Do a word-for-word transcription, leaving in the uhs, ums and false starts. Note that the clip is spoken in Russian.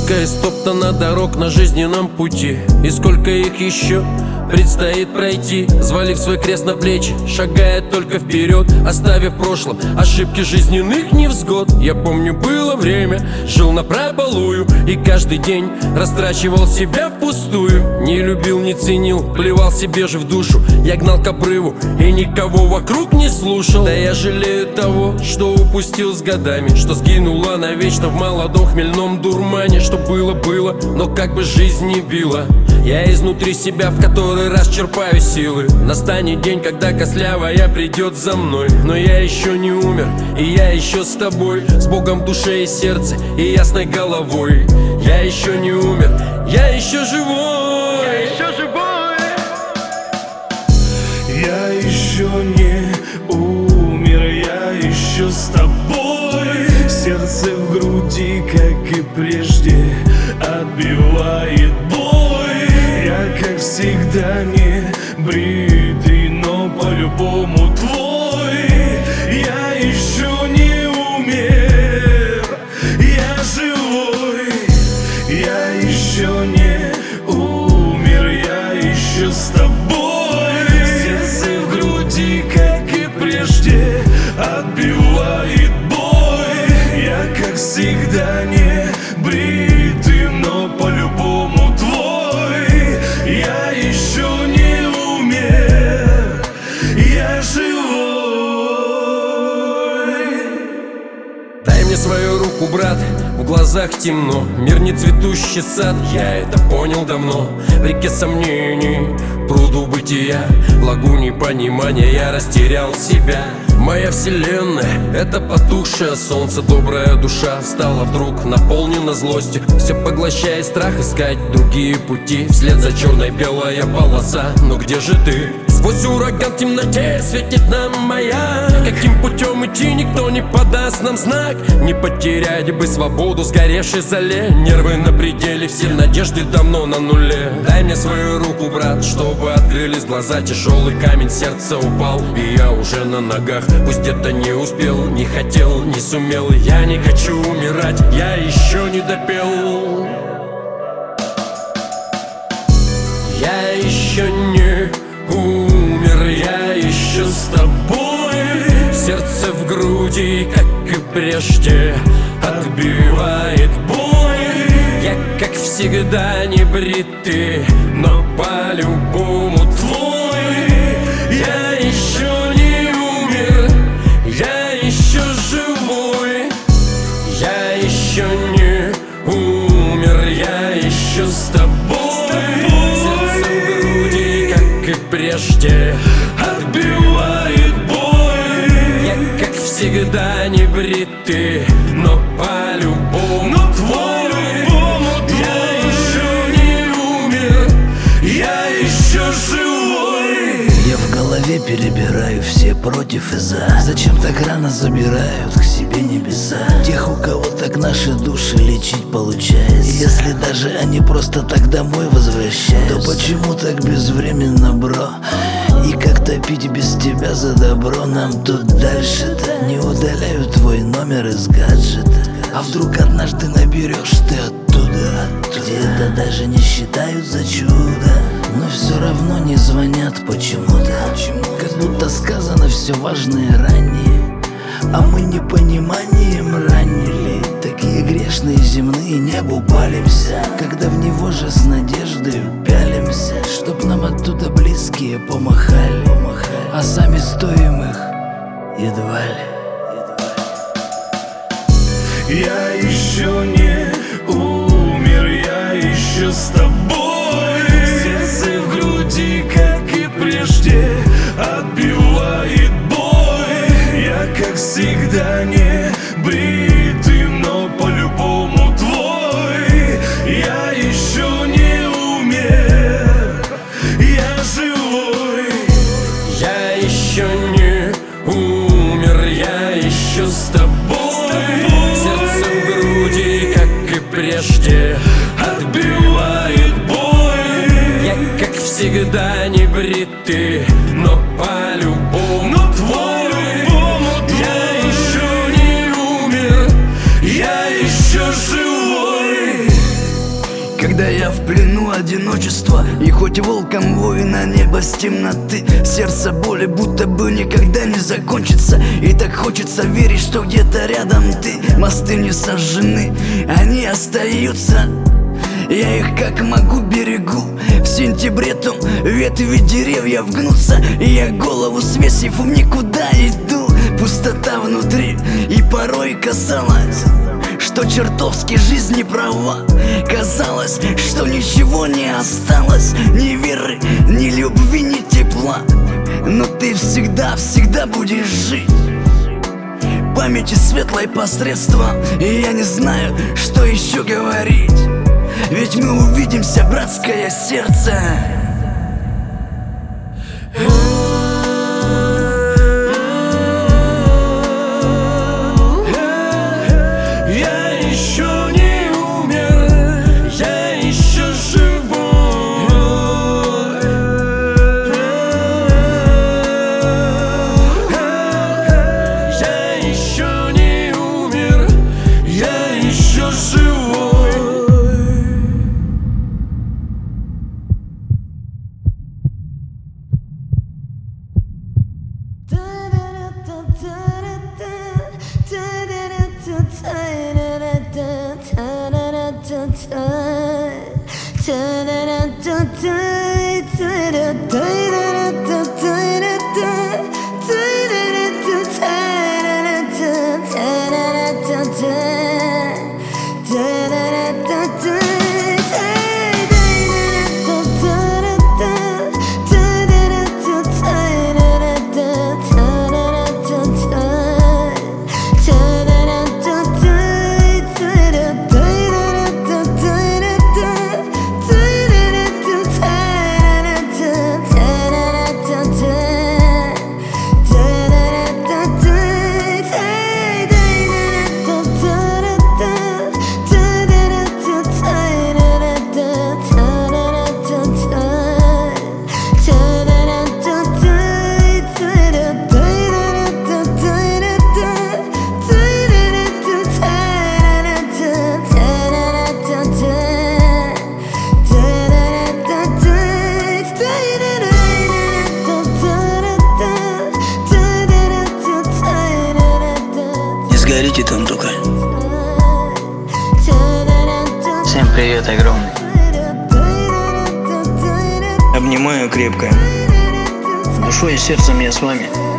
Сколько истоптано дорог на жизненном пути, и сколько их еще предстоит пройти. Взвалив свой крест на плечи, шагая только вперед, оставив в прошлом ошибки жизненных невзгод. Я помню, было время, жил напропалую, и каждый день растрачивал себя впустую. Не любил, не ценил, плевал себе же в душу. Я гнал к обрыву и никого вокруг не слушал. Да я жалею того, что упустил с годами, что сгинуло навечно в молодом хмельном дурмане. Что было, было, но как бы жизнь не била, я изнутри себя в который раз черпаю силы. Настанет день, когда костлявая придет за мной, но я еще не умер, и я еще с тобой, с Богом в душе и сердце и ясной головой. Я еще не умер, я еще живой, я еще живой. Я еще не умер, я еще с тобой. Сердце в груди, как и прежде, отбивает бой. Я, как всегда, не бритый, но по-любому твой. Я еще не умер, я живой. Я еще не умер, я еще с тобой. Сердце в груди, как и прежде, отбивает бой. Я, как всегда, не бритый, но по-любому твой. Я еще не умер, я живой. Дай мне свою руку, брат, в глазах темно. Мир не цветущий сад, я это понял давно. В реке сомнений, пруду бытия, в лагуне понимания я растерял себя. Моя вселенная — это потухшее солнце. Добрая душа стала вдруг наполнена злостью, все поглощает страх искать другие пути. Вслед за черной белая полоса, но где же ты? Сквозь ураган в темноте светит нам моя. Каким путем идти, никто не подаст нам знак. Не потерять бы свободу в сгоревшей зале. Нервы на пределе, все надежды давно на нуле. Дай мне свою руку, брат, чтобы открылись глаза. Тяжелый камень сердца упал, и я уже на ногах. Пусть где-то не успел, не хотел, не сумел. Я не хочу умирать, я еще не допел. Я еще не умер, я еще с тобой. Сердце в груди, как и прежде, отбивает бой. Я, как всегда, не бритый, но по-любому твой. Я еще не умер, я еще живой. Я еще не умер, я еще с тобой. Сердце в груди, как и прежде, отбивает бой. Я, как всегда, не бритый, но по-любому твой. Я еще не умер, я еще живой. Я в голове перебираю все против и за. Зачем так рано забирают к себе небеса? Тех, у кого так наши души лечить получается. Если даже они просто так домой возвращаются, то почему так безвременно, бро? И как топить без тебя за добро? Нам тут дальше-то не удаляют твой номер из гаджета. А вдруг однажды наберешь ты оттуда, где это даже не считают за чудо, но все равно не звонят почему-то. Как будто сказано все важное ранее, а мы непониманием ранили. Такие грешные земные небу палимся, когда в него же с надеждой пялимся, чтоб нам оттуда близкие помахали, а сами стоим их едва ли. Я еще не умер, я еще с тобой. Сердце в груди, как и прежде, отбивает бой. Я, как всегда, не бритый, но по-любому твой. Я еще не умер, я живой. Я еще не умер, я еще с тобой. Сердце в груди, как и прежде, отбивает бой. Я, как всегда, не бритый, но по-любому твой. Я еще не умер, я еще живой. одиночества. И хоть волком вой на небо с темноты, сердце боли будто бы никогда не закончится. И так хочется верить, что где-то рядом ты. Мосты не сожжены, они остаются. Я их как могу берегу. В сентябре там ветви деревьев гнутся, и я голову свесив в никуда иду. Пустота внутри, и порой казалось, что чертовски жизнь не права. Казалось, что ничего не осталось, ни веры, ни любви, ни тепла. Но ты всегда, всегда будешь жить памяти светлой посредством. И я не знаю, что еще говорить, ведь мы увидимся, братское сердце. Я еще не умер, я еще живой. Я еще не умер, я еще живой. Горите там только. Всем привет огромный. Обнимаю крепко. Душой и сердцем я с вами.